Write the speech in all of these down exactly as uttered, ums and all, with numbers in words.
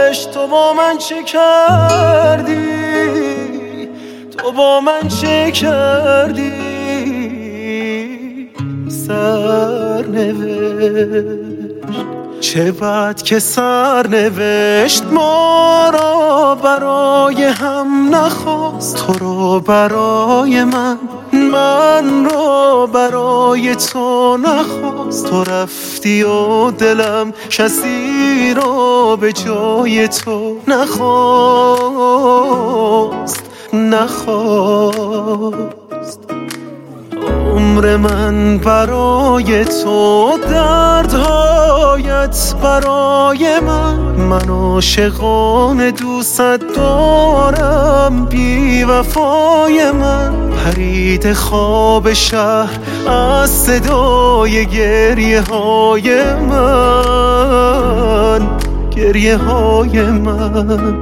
عشق تو با من چه کردی؟ تو با من چه کردی؟ سرنوشت چه بد که سرنوشت ما را برای هم نخواست، تو رو برای من، من را برای تو نخواست. تو رفتی و دلم کسی را به جای تو نخواست، نخواست. عمر من برای تو، دردهایت برای من، من عاشقانه دوست دارم، بی وفای من. پرید خواب شهر از صدای گریه های من، گریه های من.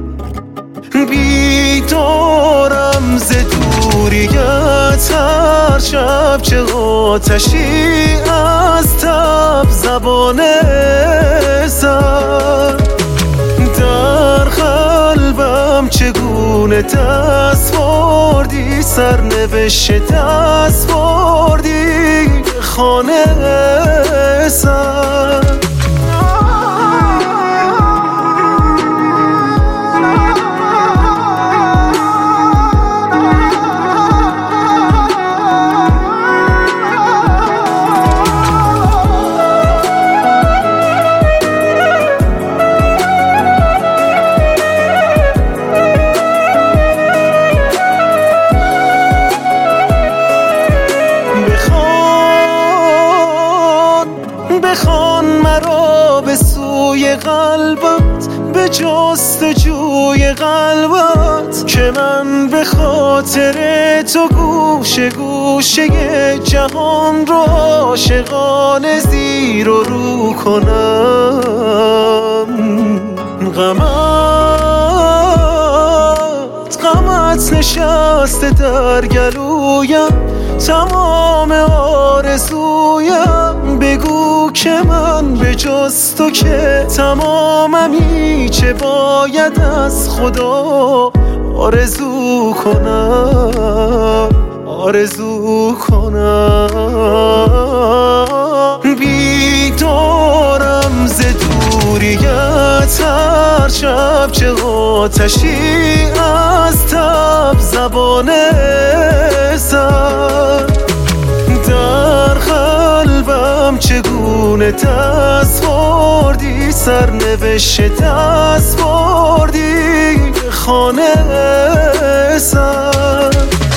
بیدارم ز دوریت هر شب، چه آتشی از تب زبان سر در قلبم چگونه دست بردی، سرنوشت دست بردی خانه سر. بخوان مرا به سوی قلبت، به جستجوی قلبت، که من به خاطر تو گوشه گوشه جهان را عاشقانه زیر و رو کنم. غمت غمت نشسته در گلویم، تمام آرزویم. بگو که من به جز تو که تماممی، چه باید از خدا آرزو کنم، آرزو کنم. بیدارم ز دوریت هر شب، چه آتشی از تب زبان سر در قلبم چگونه دست بردی، سرنوشت دست بردی خانه سر.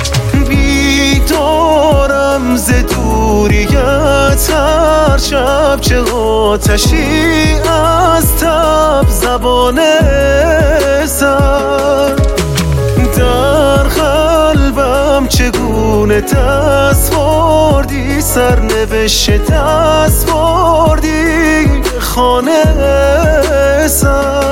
بیدارم ز دوریت هر شب، چه آتشی از تب زبان سر در قلبم چگونه دست بردی، سرنوشت دست بردی خانه سر.